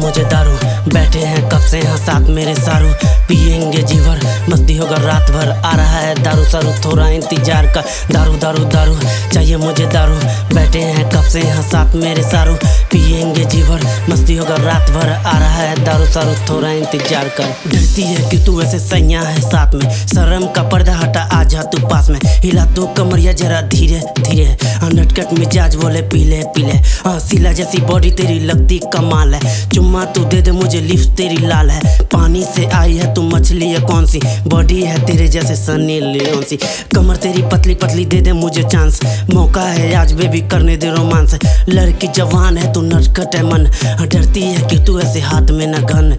मुझे दारू, बैठे हैं कब से यहाँ साथ मेरे सारू। पिएंगे जीवर, मस्ती होगा रात भर, आ रहा है दारू सारू, थोड़ा इंतजार का। दारू दारू दारू चाहिए मुझे दारू, बैठे हैं कब से यहाँ साथ मेरे सारू। पिएंगे जीवर, मस्ती होगा रात भर, आ रहा है दारू सारू, थोड़ा इंतजार कर। डरती है कि तू ऐसे सैया है साथ में, शर्म का पर्दा हटा आ जा तू पास में। हिला तो कमरिया जरा धीरे धीरे, नटकट मिजाज बोले पीले पीले। सिला जैसी बॉडी तेरी लगती कमाल है, चुम्मा तू दे दे मुझे लिप्स तेरी लाल है। पानी से आई है तू मछली है कौन सी, बॉडी है तेरे जैसे सनी लियोन सी। कमर तेरी पतली पतली दे दे मुझे चांस, मौका है आज बेबी करने दे रोमांस। लड़की जवान है तू नटखट है मन, डरती है कि तू ऐसे हाथ में न गन।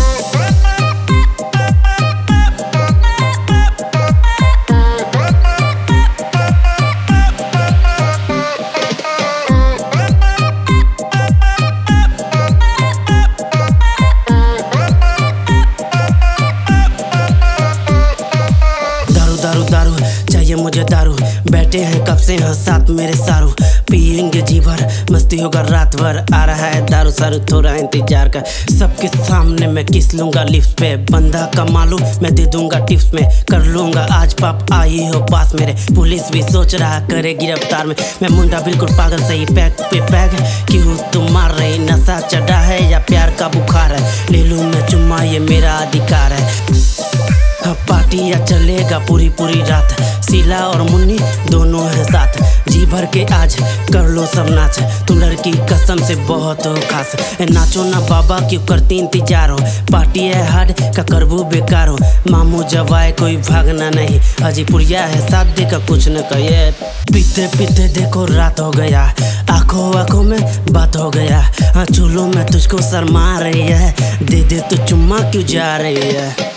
दारू दारू चाहिए मुझे दारू, बैठे हैं कब से यहाँ साथ मेरे सारू। पिएंगे जीवर, मस्ती होगा रात भर, आ रहा है दारू सारू, थोड़ा इंतजार कर। सबके सामने मैं किस लूंगा लिप्स पे, बंदा कमा लूं मैं दे दूंगा टिप्स में। कर लूंगा आज पाप आई हो पास मेरे, पुलिस भी सोच रहा करे गिरफ्तार में। मैं मुंडा बिल्कुल पागल सही, पैक पे पैक क्यों तुम मार रही, नशा चढ़ा है या प्यार का बुखार है। ले लूं मैं चुम्मा ये मेरा अधिकार है। पार्टी या चलेगा पूरी पूरी रात, शीला और मुन्नी दोनों हैं साथ। जी भर के आज कर लो सब नाच, तुम लड़की कसम से बहुत हो खास। नाचो ना बाबा क्यों करती इंतजार हो, पार्टी है हार्ड का करबू बेकार हो। मामू जवाए कोई भागना नहीं, हाजीपुरिया है साथ दे का कुछ न कहे। पीते पीते देखो रात हो गया, आंखों आंखों में बात हो गया। चूल्हों में तुझको शर्मा रही है, दे दे तो चुम्मा क्यों जा रही है।